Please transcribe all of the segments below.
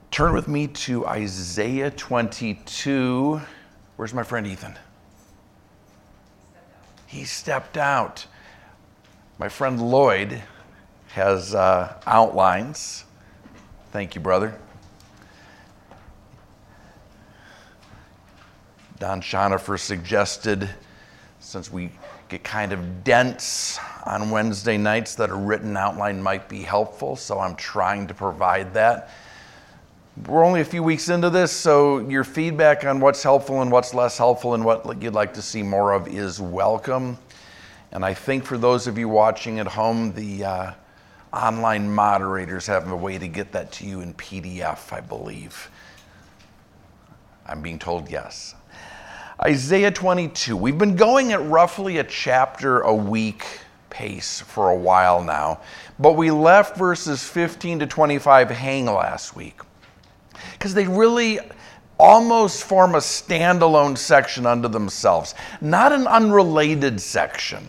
Turn with me to Isaiah 22. Where's my friend Ethan? He stepped out. My friend Lloyd has outlines. Thank you, brother. Don Schonifer suggested, since we get kind of dense on Wednesday nights, that a written outline might be helpful, so I'm trying to provide that. We're only a few weeks into this, so your feedback on what's helpful and what's less helpful and what you'd like to see more of is welcome. And I think for those of you watching at home, the online moderators have a way to get that to you in PDF, I believe. I'm being told yes. Isaiah 22. We've been going at roughly a chapter a week pace for a while now, but we left verses 15 to 25 hang last week because they really almost form a standalone section unto themselves, not an unrelated section.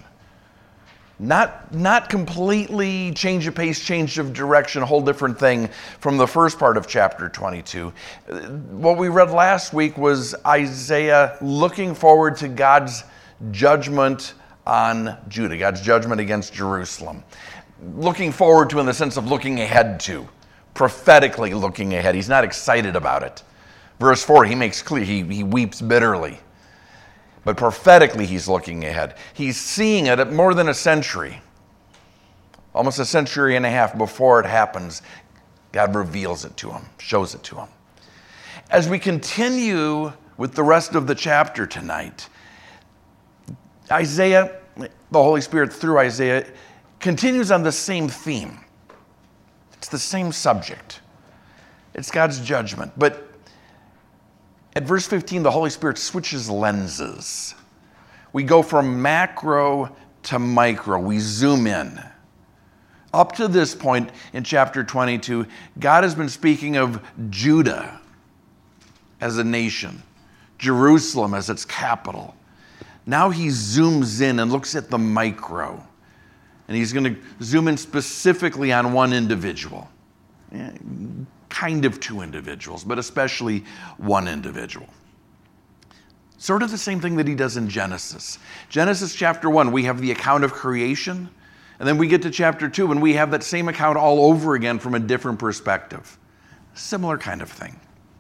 Not completely change of pace, change of direction, a whole different thing from the first part of chapter 22. What we read last week was Isaiah looking forward to God's judgment on Judah, God's judgment against Jerusalem. Looking forward to in the sense of looking ahead to, prophetically looking ahead. He's not excited about it. Verse 4, he makes clear, he weeps bitterly. But prophetically, he's looking ahead. He's seeing it at more than a century, almost a century and a half before it happens. God reveals it to him, shows it to him. As we continue with the rest of the chapter tonight, Isaiah, the Holy Spirit through Isaiah, continues on the same theme. It's the same subject. It's God's judgment. But at verse 15, the Holy Spirit switches lenses. We go from macro to micro. We zoom in. Up to this point in chapter 22, God has been speaking of Judah as a nation, Jerusalem as its capital. Now he zooms in and looks at the micro. And he's going to zoom in specifically on one individual. Kind of two individuals, but especially one individual. Sort of the same thing that he does in Genesis. Genesis chapter 1, we have the account of creation, and then we get to chapter 2, and we have that same account all over again from a different perspective. Similar kind of thing.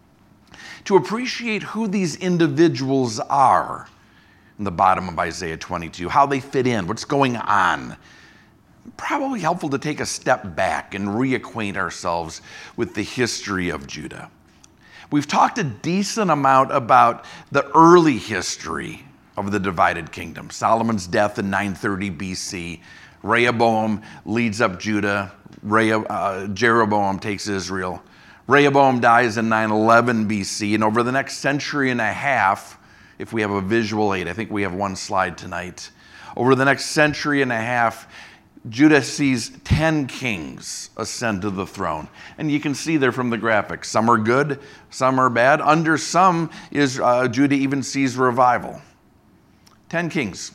To appreciate who these individuals are in the bottom of Isaiah 22, how they fit in, what's going on, probably helpful to take a step back and reacquaint ourselves with the history of Judah. We've talked a decent amount about the early history of the divided kingdom. Solomon's death in 930 BC. Rehoboam leads up Judah. Jeroboam takes Israel. Rehoboam dies in 911 BC. And over the next century and a half, if we have a visual aid, I think we have one slide tonight. Over the next century and a half, Judah sees 10 kings ascend to the throne. And you can see there from the graphics, some are good, some are bad. Under some is Judah even sees revival. 10 kings,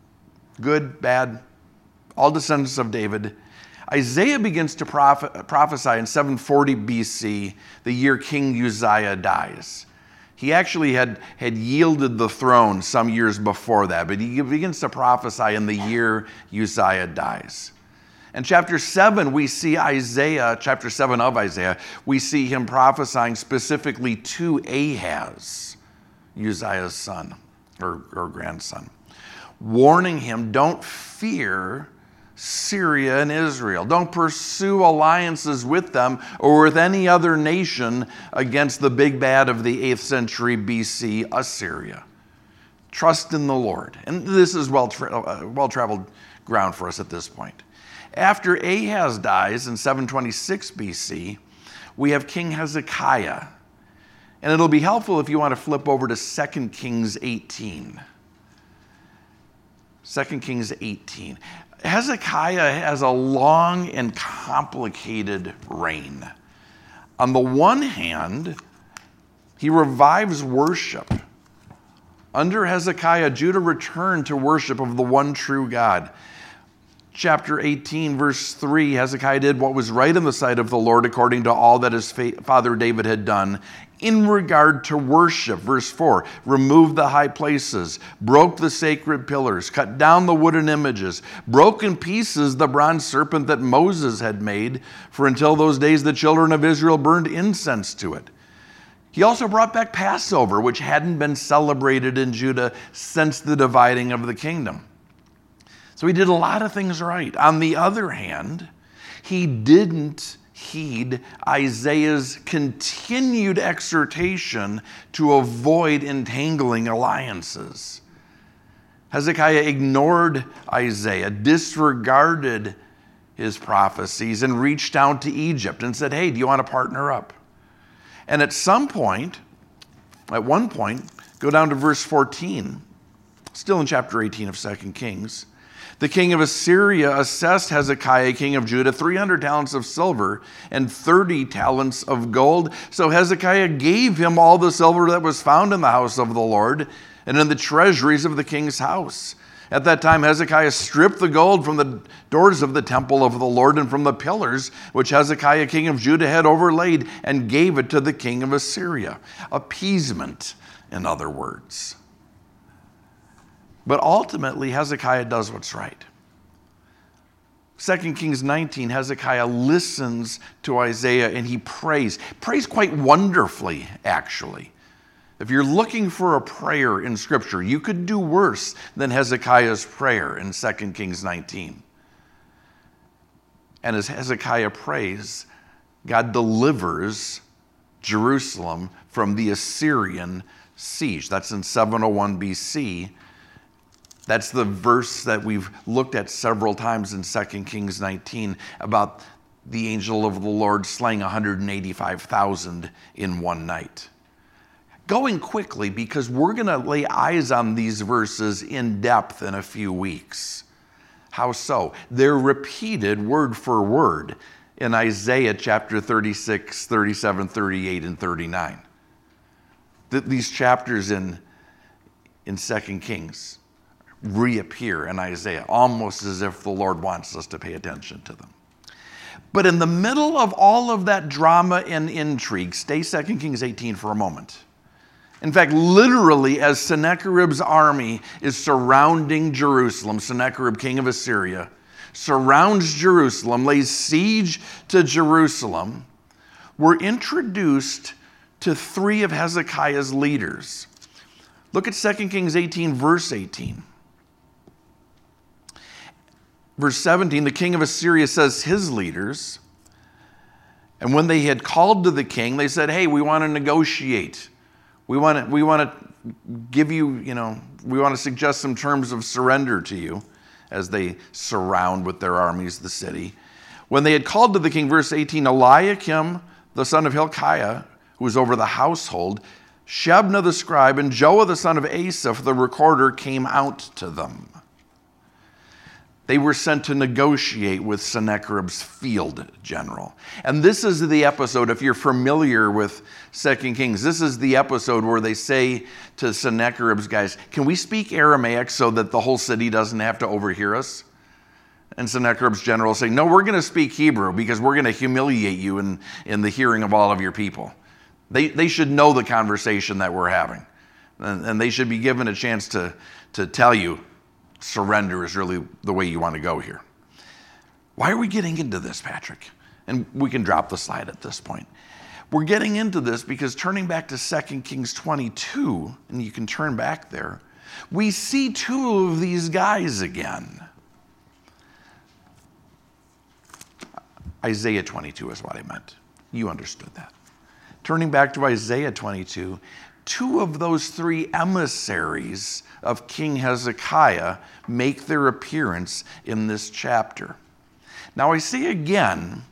good, bad, all descendants of David. Isaiah begins to prophesy in 740 BC, the year King Uzziah dies. He actually had yielded the throne some years before that, but he begins to prophesy in the year Uzziah dies. In chapter 7, we see Isaiah, chapter 7 of Isaiah, we see him prophesying specifically to Ahaz, Uzziah's son or grandson, warning him, don't fear Syria and Israel. Don't pursue alliances with them or with any other nation against the big bad of the 8th century BC, Assyria. Trust in the Lord. And this is well-traveled ground for us at this point. After Ahaz dies in 726 BC, we have King Hezekiah. And it'll be helpful if you want to flip over to 2 Kings 18. 2 Kings 18. Hezekiah has a long and complicated reign. On the one hand, he revives worship. Under Hezekiah, Judah returned to worship of the one true God. chapter 18, verse 3, Hezekiah did what was right in the sight of the Lord according to all that his father David had done in regard to worship. Verse 4, removed the high places, broke the sacred pillars, cut down the wooden images, broke in pieces the bronze serpent that Moses had made, for until those days the children of Israel burned incense to it. He also brought back Passover, which hadn't been celebrated in Judah since the dividing of the kingdom. So he did a lot of things right. On the other hand, he didn't heed Isaiah's continued exhortation to avoid entangling alliances. Hezekiah ignored Isaiah, disregarded his prophecies, and reached down to Egypt and said, hey, do you want to partner up? And at one point, go down to verse 14, still in chapter 18 of 2 Kings. The king of Assyria assessed Hezekiah, king of Judah, 300 talents of silver and 30 talents of gold. So Hezekiah gave him all the silver that was found in the house of the Lord and in the treasuries of the king's house. At that time, Hezekiah stripped the gold from the doors of the temple of the Lord and from the pillars which Hezekiah, king of Judah, had overlaid, and gave it to the king of Assyria. Appeasement, in other words. But ultimately, Hezekiah does what's right. 2 Kings 19, Hezekiah listens to Isaiah and he prays. Prays quite wonderfully, actually. If you're looking for a prayer in Scripture, you could do worse than Hezekiah's prayer in 2 Kings 19. And as Hezekiah prays, God delivers Jerusalem from the Assyrian siege. That's in 701 BC. That's the verse that we've looked at several times in 2 Kings 19 about the angel of the Lord slaying 185,000 in one night. Going quickly because we're going to lay eyes on these verses in depth in a few weeks. How so? They're repeated word for word in Isaiah chapter 36, 37, 38, and 39. These chapters in 2 Kings reappear in Isaiah, almost as if the Lord wants us to pay attention to them. But in the middle of all of that drama and intrigue, stay 2 Kings 18 for a moment. In fact, literally, as Sennacherib's army is surrounding Jerusalem, Sennacherib, king of Assyria, surrounds Jerusalem, lays siege to Jerusalem, we're introduced to three of Hezekiah's leaders. Look at 2 Kings 18, verse 18. Verse 17, the king of Assyria says his leaders, and when they had called to the king, they said, hey, we want to negotiate. We want to give you, we want to suggest some terms of surrender to you as they surround with their armies the city. When they had called to the king, verse 18, Eliakim, the son of Hilkiah, who was over the household, Shebna the scribe, and Joah the son of Asaph, the recorder, came out to them. They were sent to negotiate with Sennacherib's field general. And this is the episode, if you're familiar with 2 Kings, this is the episode where they say to Sennacherib's guys, can we speak Aramaic so that the whole city doesn't have to overhear us? And Sennacherib's general say, no, we're going to speak Hebrew because we're going to humiliate you in the hearing of all of your people. They should know the conversation that we're having. And they should be given a chance to tell you, surrender is really the way you want to go here. Why are we getting into this, Patrick? And we can drop the slide at this point. We're getting into this because turning back to 2 Kings 22, and you can turn back there, we see two of these guys again. Isaiah 22 is what I meant. You understood that. Turning back to Isaiah 22, two of those three emissaries of King Hezekiah make their appearance in this chapter. Now I see again,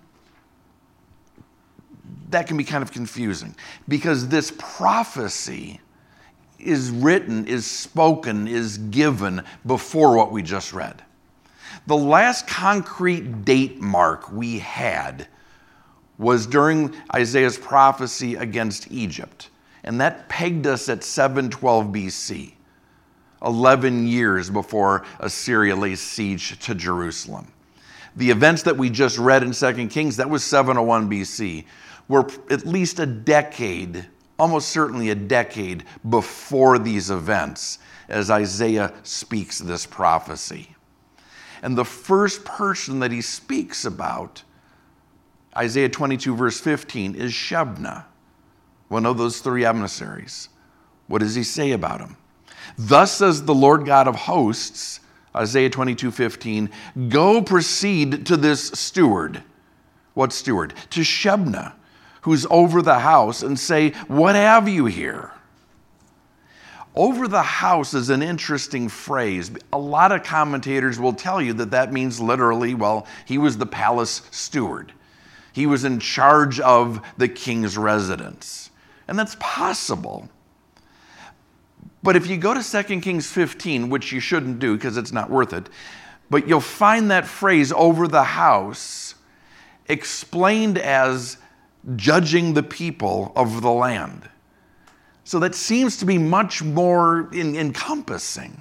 that can be kind of confusing because this prophecy is written, is spoken, is given before what we just read. The last concrete date mark we had was during Isaiah's prophecy against Egypt. And that pegged us at 712 BC. 11 years before Assyria lays siege to Jerusalem. The events that we just read in 2 Kings, that was 701 BC, were at least a decade, almost certainly a decade before these events, as Isaiah speaks this prophecy. And the first person that he speaks about, Isaiah 22 verse 15, is Shebna, one of those three emissaries. What does he say about him? Thus says the Lord God of hosts, Isaiah 22:15, go proceed to this steward. What steward? To Shebna, who's over the house, and say, what have you here? Over the house is an interesting phrase. A lot of commentators will tell you that that means literally, well, he was the palace steward. He was in charge of the king's residence. And that's possible. But if you go to 2 Kings 15, which you shouldn't do because it's not worth it, but you'll find that phrase, over the house, explained as judging the people of the land. So that seems to be much more encompassing.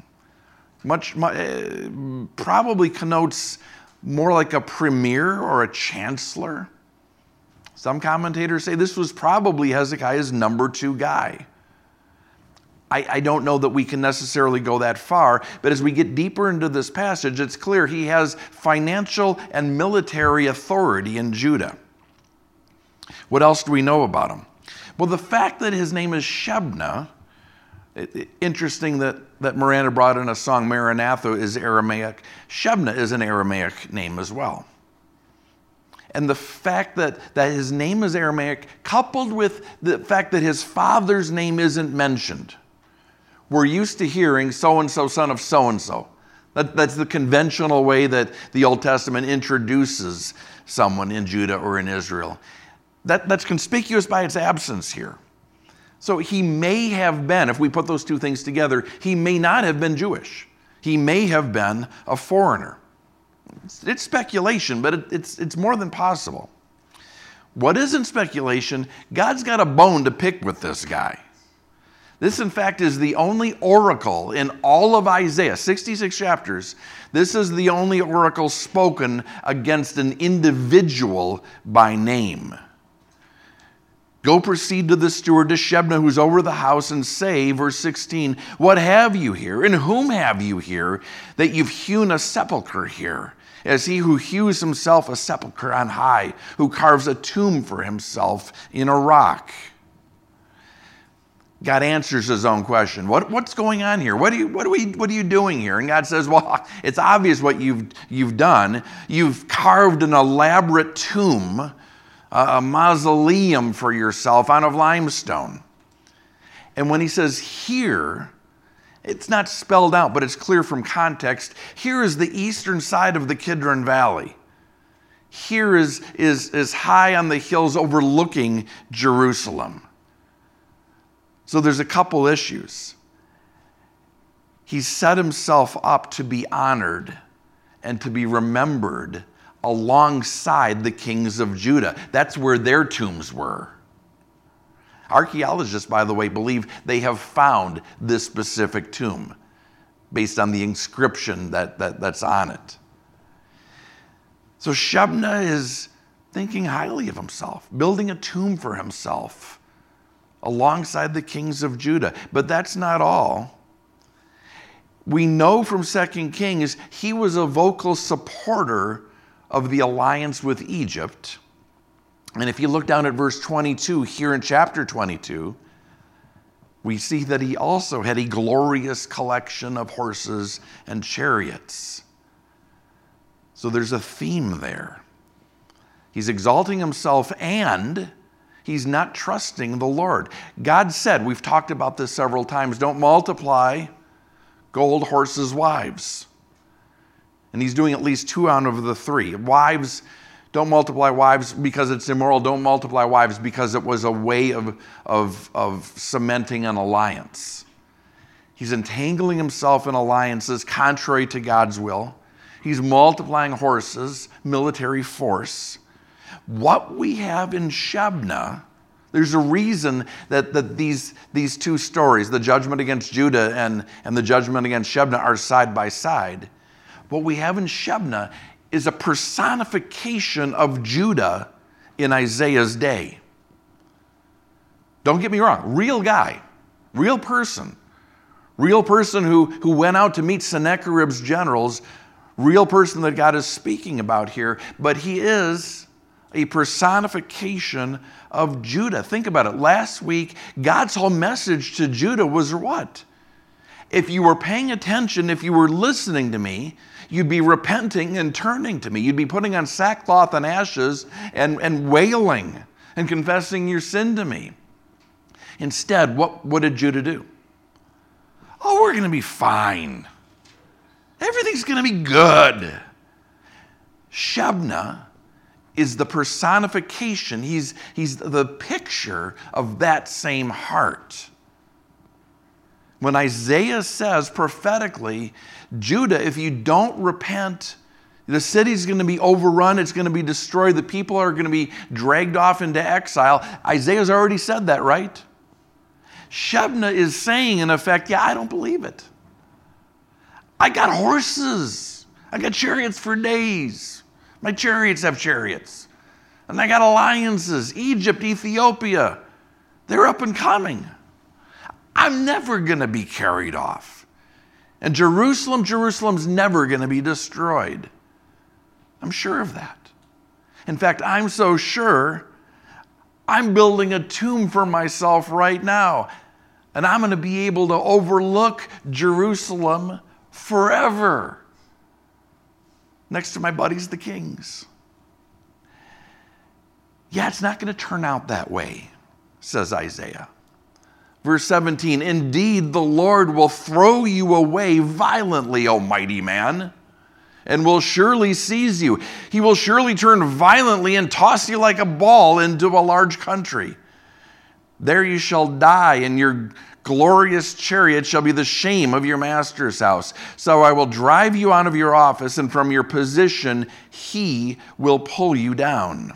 Probably connotes more like a premier or a chancellor. Some commentators say this was probably Hezekiah's number 2 guy. I don't know that we can necessarily go that far, but as we get deeper into this passage, it's clear he has financial and military authority in Judah. What else do we know about him? Well, the fact that his name is Shebna, interesting that Miranda brought in a song, Maranatha is Aramaic. Shebna is an Aramaic name as well. And the fact that his name is Aramaic, coupled with the fact that his father's name isn't mentioned. We're used to hearing so-and-so, son of so-and-so. That's the conventional way that the Old Testament introduces someone in Judah or in Israel. That's conspicuous by its absence here. So he may have been, if we put those two things together, he may not have been Jewish. He may have been a foreigner. It's speculation, but it's more than possible. What isn't speculation? God's got a bone to pick with this guy. This, in fact, is the only oracle in all of Isaiah, 66 chapters. This is the only oracle spoken against an individual by name. Go proceed to the steward, to Shebna, who's over the house, and say, verse 16, what have you here, and whom have you here, that you've hewn a sepulchre here, as he who hews himself a sepulchre on high, who carves a tomb for himself in a rock? God answers his own question. What's going on here? What are you doing here? And God says, well, it's obvious what you've done. You've carved an elaborate tomb, a mausoleum for yourself out of limestone. And when he says here, it's not spelled out, but it's clear from context. Here is the eastern side of the Kidron Valley. Here is high on the hills overlooking Jerusalem. So there's a couple issues. He set himself up to be honored and to be remembered alongside the kings of Judah. That's where their tombs were. Archaeologists, by the way, believe they have found this specific tomb based on the inscription that's on it. So Shebna is thinking highly of himself, building a tomb for himself alongside the kings of Judah. But that's not all. We know from 2 Kings he was a vocal supporter of the alliance with Egypt. And if you look down at verse 22 here in chapter 22, we see that he also had a glorious collection of horses and chariots. So there's a theme there. He's exalting himself and he's not trusting the Lord. God said, we've talked about this several times, don't multiply gold, horses, wives. And he's doing at least 2 out of the 3. Wives, don't multiply wives because it's immoral. Don't multiply wives because it was a way of cementing an alliance. He's entangling himself in alliances contrary to God's will. He's multiplying horses, military force. What we have in Shebna There's a reason that these two stories, the judgment against Judah and the judgment against Shebna, are side by side. What we have in Shebna is a personification of Judah in Isaiah's day. Don't get me wrong, real guy, real person who went out to meet Sennacherib's generals, real person that God is speaking about here, but he is a personification of Judah. Think about it. Last week, God's whole message to Judah was what? If you were paying attention, if you were listening to me, you'd be repenting and turning to me. You'd be putting on sackcloth and ashes and wailing and confessing your sin to me. Instead, what did Judah do? Oh, we're going to be fine. Everything's going to be good. Shebna is the personification. He's the picture of that same heart. When Isaiah says prophetically, Judah, if you don't repent, the city's going to be overrun, it's going to be destroyed, the people are going to be dragged off into exile. Isaiah's already said that, right? Shebna is saying, in effect, yeah, I don't believe it. I got horses. I got chariots for days. My chariots have chariots. And I got alliances. Egypt, Ethiopia, they're up and coming. I'm never going to be carried off. And Jerusalem's never going to be destroyed. I'm sure of that. In fact, I'm so sure I'm building a tomb for myself right now. And I'm going to be able to overlook Jerusalem forever, next to my buddies, the kings. Yeah, it's not going to turn out that way, says Isaiah. Verse 17, indeed, the Lord will throw you away violently, O mighty man, and will surely seize you. He will surely turn violently and toss you like a ball into a large country. There you shall die, and your glorious chariot shall be the shame of your master's house. So I will drive you out of your office, and from your position he will pull you down.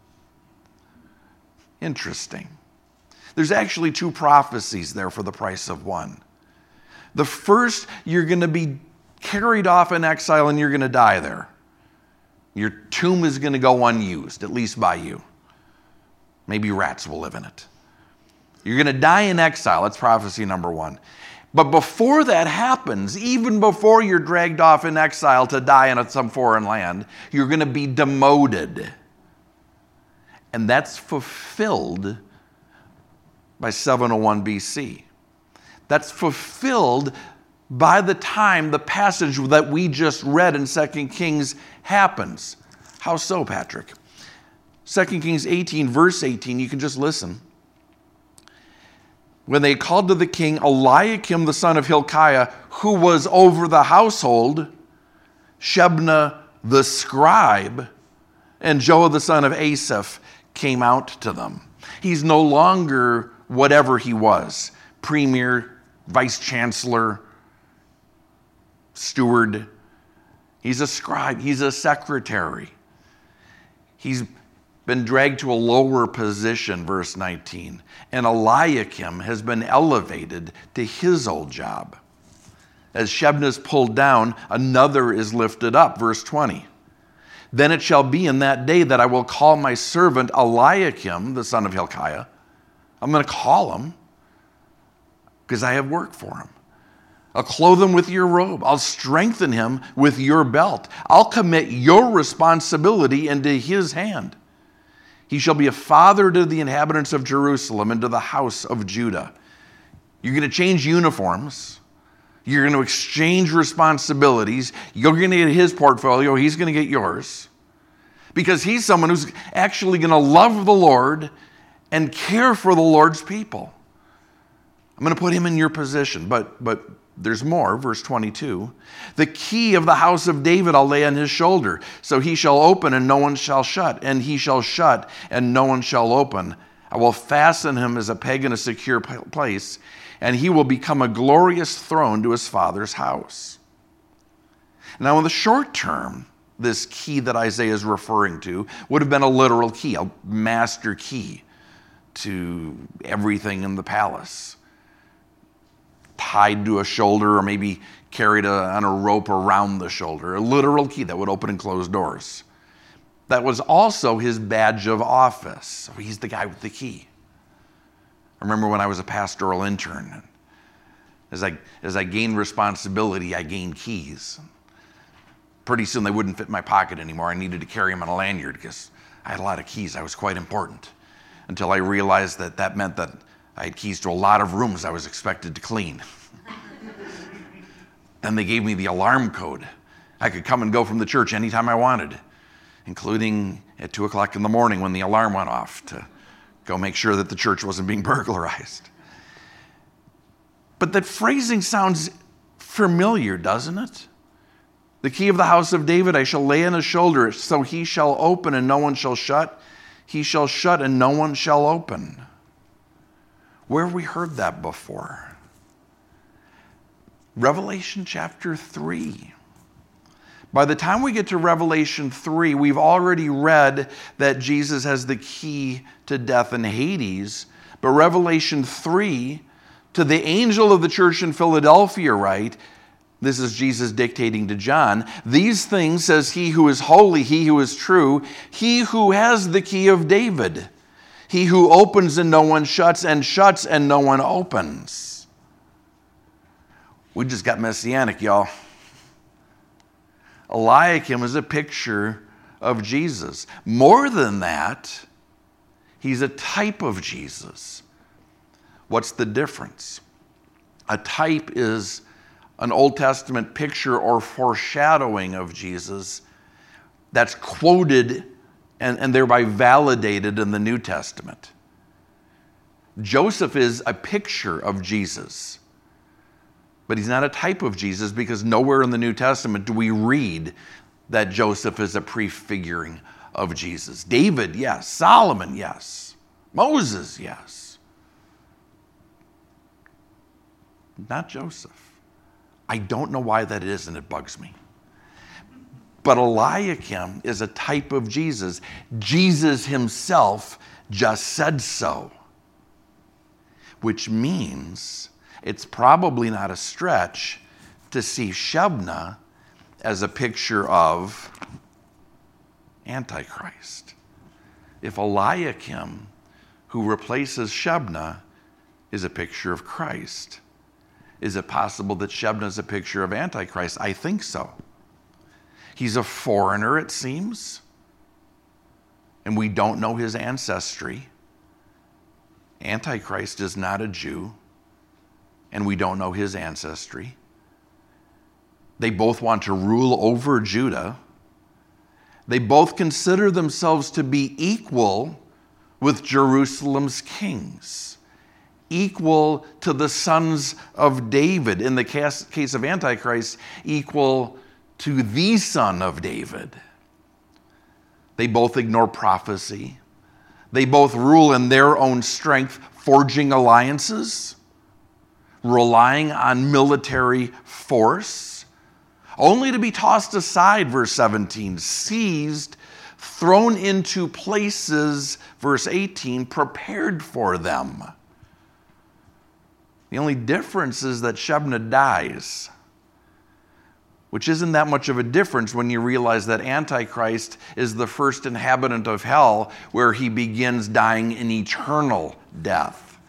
Interesting. There's actually two prophecies there for the price of one. The first, you're going to be carried off in exile and you're going to die there. Your tomb is going to go unused, at least by you. Maybe rats will live in it. You're going to die in exile. That's prophecy number one. But before that happens, even before you're dragged off in exile to die in some foreign land, you're going to be demoted. And that's fulfilled by 701 BC. That's fulfilled by the time the passage that we just read in 2 Kings happens. How so, Patrick? 2 Kings 18, verse 18, you can just listen. When they called to the king Eliakim, the son of Hilkiah, who was over the household, Shebna the scribe, and Joah the son of Asaph came out to them. He's no longer whatever he was, premier, vice chancellor, steward. He's a scribe. He's a secretary. He's been dragged to a lower position, verse 19. And Eliakim has been elevated to his old job. As Shebna is pulled down, another is lifted up, verse 20. Then it shall be in that day that I will call my servant Eliakim, the son of Hilkiah. I'm going to call him because I have work for him. I'll clothe him with your robe. I'll strengthen him with your belt. I'll commit your responsibility into his hand. He shall be a father to the inhabitants of Jerusalem and to the house of Judah. You're going to change uniforms. You're going to exchange responsibilities. You're going to get his portfolio. He's going to get yours. Because he's someone who's actually going to love the Lord and care for the Lord's people. I'm going to put him in your position. But there's more, verse 22. The key of the house of David I'll lay on his shoulder. So he shall open and no one shall shut. And he shall shut and no one shall open. I will fasten him as a peg in a secure place. And he will become a glorious throne to his father's house. Now in the short term, this key that Isaiah is referring to would have been a literal key, a master key to everything in the palace, tied to a shoulder or maybe carried on a rope around the shoulder, a literal key that would open and close doors. That was also his badge of office. So he's the guy with the key. I remember when I was a pastoral intern, as I gained responsibility, I gained keys. Pretty soon they wouldn't fit in my pocket anymore. I needed to carry them on a lanyard because I had a lot of keys. I was quite important. Until I realized that meant that I had keys to a lot of rooms I was expected to clean. Then they gave me the alarm code. I could come and go from the church anytime I wanted, including at 2 o'clock in the morning when the alarm went off to go make sure that the church wasn't being burglarized. But that phrasing sounds familiar, doesn't it? The key of the house of David I shall lay on his shoulder, so he shall open and no one shall shut. He shall shut and no one shall open. Where have we heard that before? Revelation chapter 3. By the time we get to Revelation 3, we've already read that Jesus has the key to death and Hades. But Revelation 3, to the angel of the church in Philadelphia write, this is Jesus dictating to John, these things says he who is holy, he who is true, he who has the key of David, he who opens and no one shuts, and shuts and no one opens. We just got messianic, y'all. Eliakim is a picture of Jesus. More than that, he's a type of Jesus. What's the difference? A type is an Old Testament picture or foreshadowing of Jesus that's quoted and thereby validated in the New Testament. Joseph is a picture of Jesus, but he's not a type of Jesus because nowhere in the New Testament do we read that Joseph is a prefiguring of Jesus. David, yes. Solomon, yes. Moses, yes. Not Joseph. I don't know why that is, and it bugs me. But Eliakim is a type of Jesus. Jesus himself just said so. Which means it's probably not a stretch to see Shebna as a picture of Antichrist. If Eliakim, who replaces Shebna, is a picture of Christ, is it possible that Shebna is a picture of Antichrist? I think so. He's a foreigner, it seems, and we don't know his ancestry. Antichrist is not a Jew, and we don't know his ancestry. They both want to rule over Judah. They both consider themselves to be equal with Jerusalem's kings, equal to the sons of David. In the case of Antichrist, equal to the son of David. They both ignore prophecy. They both rule in their own strength, forging alliances, relying on military force, only to be tossed aside, verse 17, seized, thrown into places, verse 18, prepared for them. The only difference is that Shebna dies, which isn't that much of a difference when you realize that Antichrist is the first inhabitant of hell, where he begins dying an eternal death.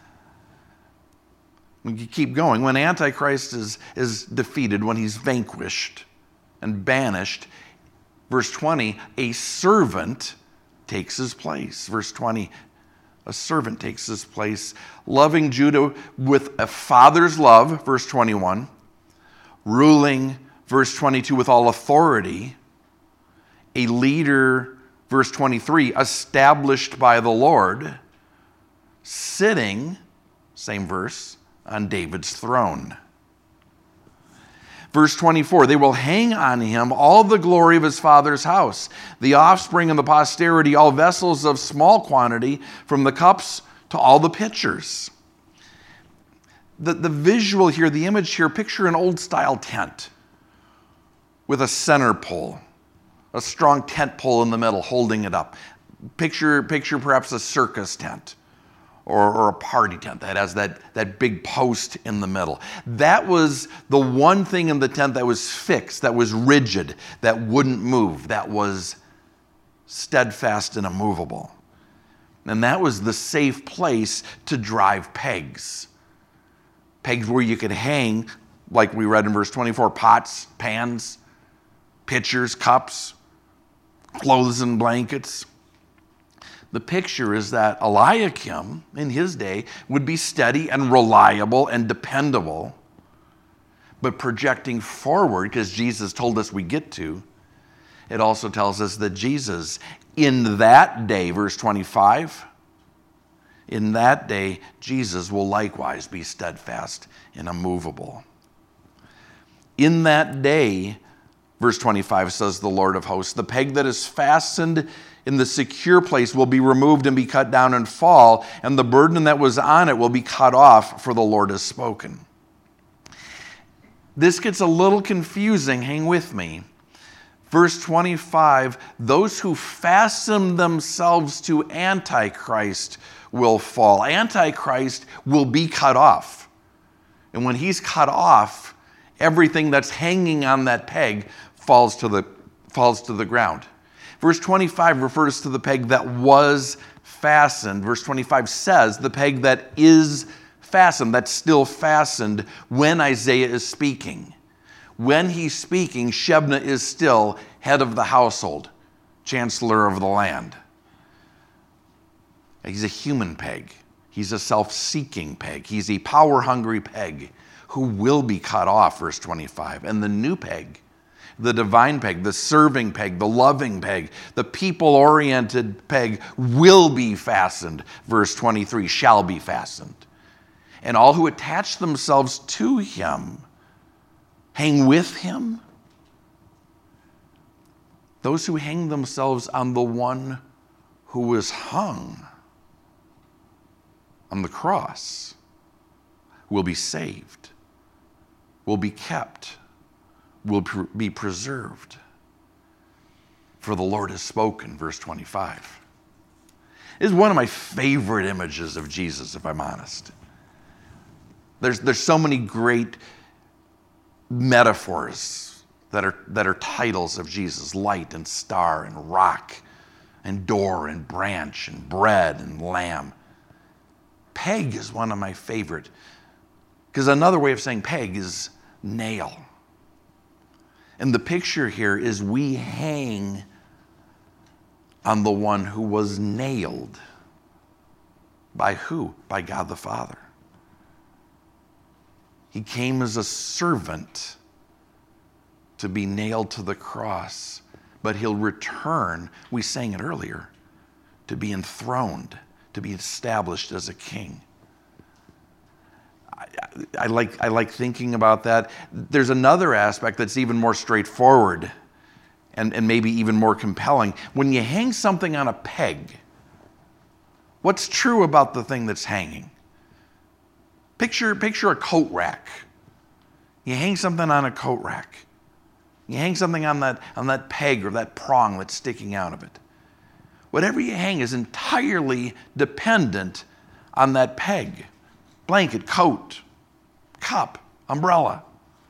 We can keep going. When Antichrist is defeated, when he's vanquished and banished, verse 20, a servant takes his place. Verse 20, a servant takes his place, loving Judah with a father's love, verse 21, ruling, verse 22, with all authority, a leader, verse 23, established by the Lord, sitting, same verse, on David's throne. Verse 24, they will hang on him all the glory of his father's house, the offspring and the posterity, all vessels of small quantity, from the cups to all the pitchers. The visual here, the image here, picture an old-style tent with a center pole, a strong tent pole in the middle holding it up. Picture perhaps a circus tent or a party tent that has that big post in the middle. That was the one thing in the tent that was fixed, that was rigid, that wouldn't move, that was steadfast and immovable. And that was the safe place to drive pegs. Pegs where you could hang, like we read in verse 24, pots, pans, pitchers, cups, clothes and blankets. The picture is that Eliakim, in his day, would be steady and reliable and dependable, but projecting forward, because Jesus told us we get to, it also tells us that Jesus, in that day, verse 25, in that day, Jesus will likewise be steadfast and immovable. In that day, verse 25 says the Lord of hosts, the peg that is fastened in the secure place will be removed and be cut down and fall, and the burden that was on it will be cut off, for the Lord has spoken. This gets a little confusing. Hang with me. Verse 25, those who fasten themselves to Antichrist will fall. Antichrist will be cut off. And when he's cut off, everything that's hanging on that peg falls to the ground. Verse 25 refers to the peg that was fastened. Verse 25 says the peg that is fastened, that's still fastened when Isaiah is speaking. When he's speaking, Shebna is still head of the household, chancellor of the land. He's a human peg. He's a self-seeking peg. He's a power-hungry peg who will be cut off, verse 25. And the new peg, the divine peg, the serving peg, the loving peg, the people-oriented peg will be fastened, verse 23, shall be fastened. And all who attach themselves to him hang with him. Those who hang themselves on the one who was hung on the cross will be saved, will be kept, will be preserved. For the Lord has spoken, verse 25. This is one of my favorite images of Jesus, if I'm honest. There's so many great metaphors that are titles of Jesus: light and star and rock and door and branch and bread and lamb. Peg is one of my favorite, because another way of saying peg is nail. And the picture here is we hang on the one who was nailed. By who? By God the Father. He came as a servant to be nailed to the cross, but he'll return, we sang it earlier, to be enthroned, to be established as a king. I like thinking about that. There's another aspect that's even more straightforward and maybe even more compelling. When you hang something on a peg, what's true about the thing that's hanging? Picture a coat rack. You hang something on a coat rack. You hang something on that peg or that prong that's sticking out of it. Whatever you hang is entirely dependent on that peg. Blanket, coat, cup, umbrella.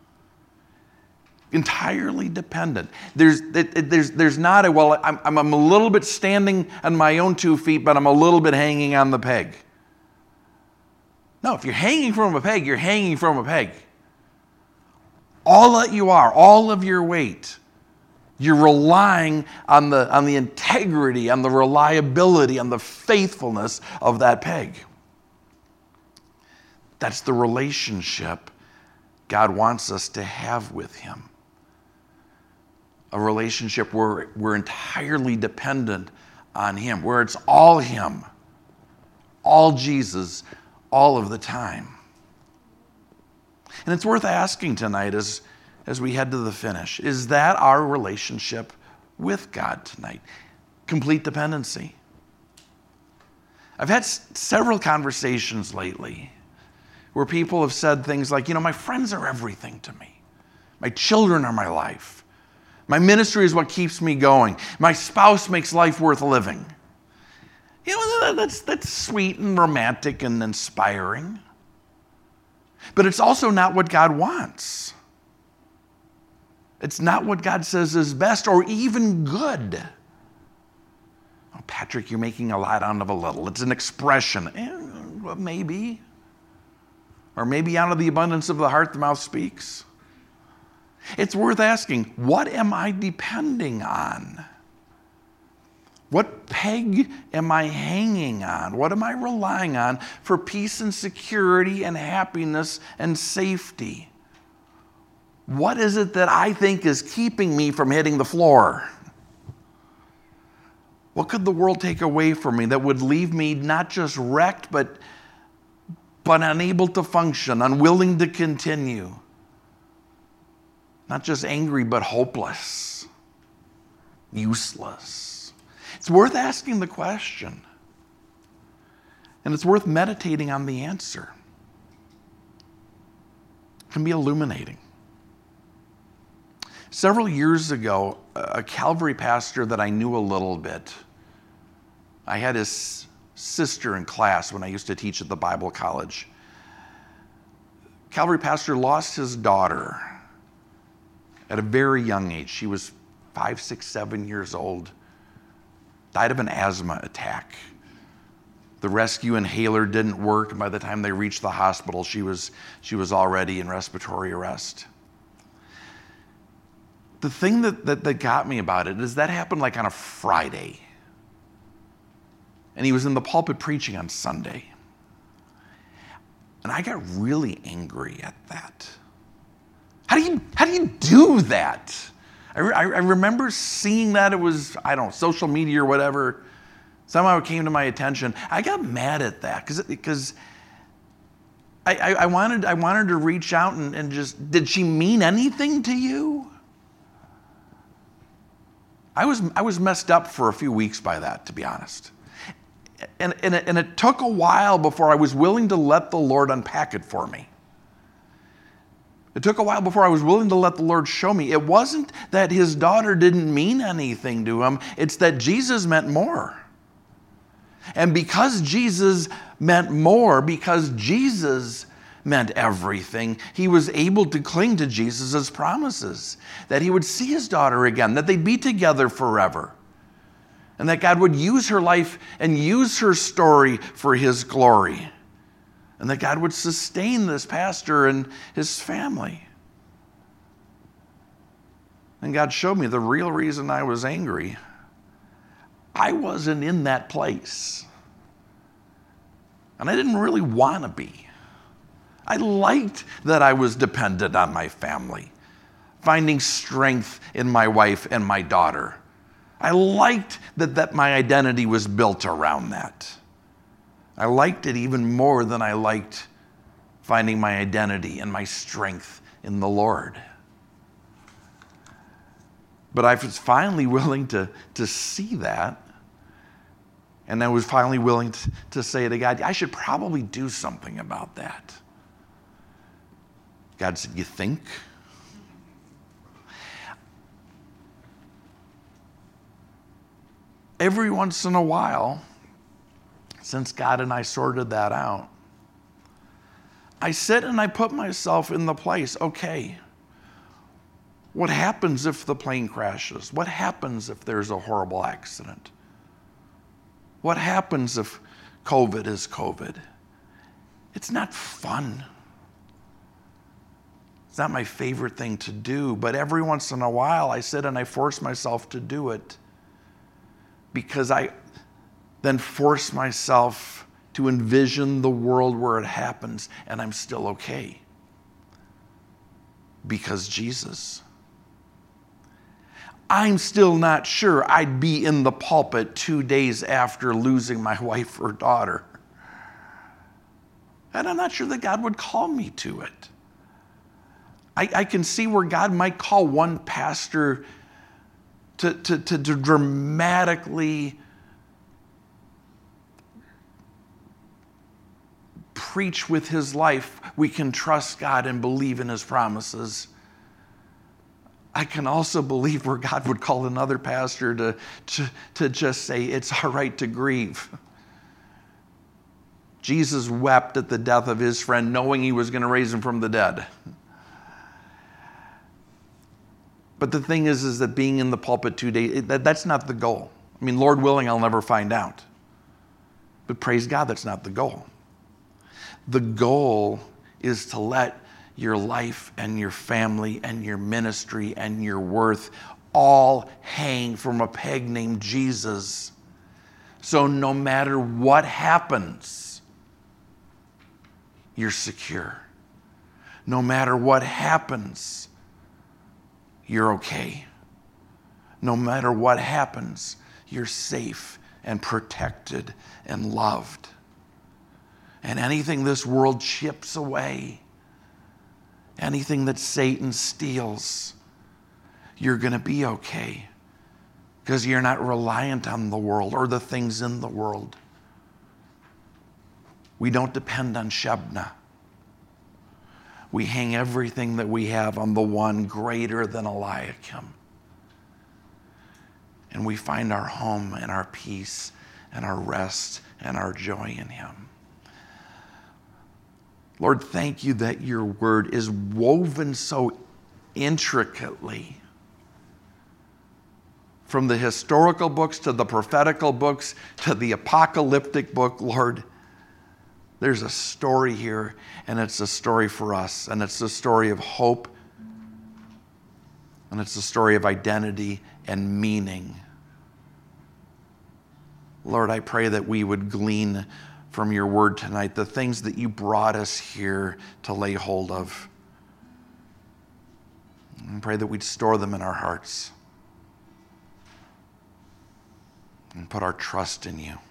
Entirely dependent. There's not a, well, I'm a little bit standing on my own 2 feet, but I'm a little bit hanging on the peg. No, if you're hanging from a peg, you're hanging from a peg. All that you are, all of your weight, you're relying on the integrity, on the reliability, on the faithfulness of that peg. That's the relationship God wants us to have with him. A relationship where we're entirely dependent on him, where it's all him, all Jesus, all of the time. And it's worth asking tonight as we head to the finish, is that our relationship with God tonight? Complete dependency. I've had several conversations lately where people have said things like, my friends are everything to me. My children are my life. My ministry is what keeps me going. My spouse makes life worth living. You know, that's sweet and romantic and inspiring. But it's also not what God wants. It's not what God says is best or even good. Oh, Patrick, you're making a lot out of a little. It's an expression. Well, maybe. Or maybe out of the abundance of the heart, the mouth speaks. It's worth asking, what am I depending on? What peg am I hanging on? What am I relying on for peace and security and happiness and safety? What is it that I think is keeping me from hitting the floor? What could the world take away from me that would leave me not just wrecked, but unable to function, unwilling to continue? Not just angry, but hopeless, useless. It's worth asking the question, and it's worth meditating on the answer. It can be illuminating. Several years ago, a Calvary pastor that I knew a little bit, I had his sister in class when I used to teach at the Bible college. Calvary pastor lost his daughter at a very young age. She was 5, 6, 7 years old. Died of an asthma attack. The rescue inhaler didn't work, and by the time they reached the hospital, she was already in respiratory arrest. The thing that got me about it is that happened like on a Friday. And he was in the pulpit preaching on Sunday. And I got really angry at that. How do you do that? I remember seeing that. It was, I don't know, social media or whatever. Somehow it came to my attention. I got mad at that because I wanted to reach out and just, did she mean anything to you? I was messed up for a few weeks by that, to be honest. And it took a while before I was willing to let the Lord unpack it for me. It took a while before I was willing to let the Lord show me. It wasn't that his daughter didn't mean anything to him. It's that Jesus meant more. And because Jesus meant more, because Jesus meant everything, he was able to cling to Jesus' promises, that he would see his daughter again, that they'd be together forever, and that God would use her life and use her story for his glory, and that God would sustain this pastor and his family. And God showed me the real reason I was angry. I wasn't in that place. And I didn't really want to be. I liked that I was dependent on my family, finding strength in my wife and my daughter. I liked that my identity was built around that. I liked it even more than I liked finding my identity and my strength in the Lord. But I was finally willing to see that. And I was finally willing to say to God, I should probably do something about that. God said, you think? Every once in a while, since God and I sorted that out, I sit and I put myself in the place, okay, what happens if the plane crashes? What happens if there's a horrible accident? What happens if COVID is COVID? It's not fun. It's not my favorite thing to do, but every once in a while I sit and I force myself to do it because I then force myself to envision the world where it happens and I'm still okay. Because Jesus. I'm still not sure I'd be in the pulpit 2 days after losing my wife or daughter. And I'm not sure that God would call me to it. I can see where God might call one pastor to dramatically preach with his life, we can trust God and believe in his promises. I can also believe where God would call another pastor to just say, it's all right to grieve. Jesus wept at the death of his friend, knowing he was going to raise him from the dead. But the thing is that being in the pulpit 2 days, that's not the goal. I mean, Lord willing, I'll never find out. But praise God, that's not the goal. The goal is to let your life and your family and your ministry and your worth all hang from a peg named Jesus. So no matter what happens, you're secure. No matter what happens, you're okay. No matter what happens, you're safe and protected and loved. And anything this world chips away, anything that Satan steals, you're going to be okay because you're not reliant on the world or the things in the world. We don't depend on Shebna. We hang everything that we have on the one greater than Eliakim. And we find our home and our peace and our rest and our joy in him. Lord, thank you that your word is woven so intricately from the historical books to the prophetical books to the apocalyptic book. Lord, there's a story here, and it's a story for us, and it's a story of hope, and it's a story of identity and meaning. Lord, I pray that we would glean from your word tonight the things that you brought us here to lay hold of. And pray that we'd store them in our hearts and put our trust in you.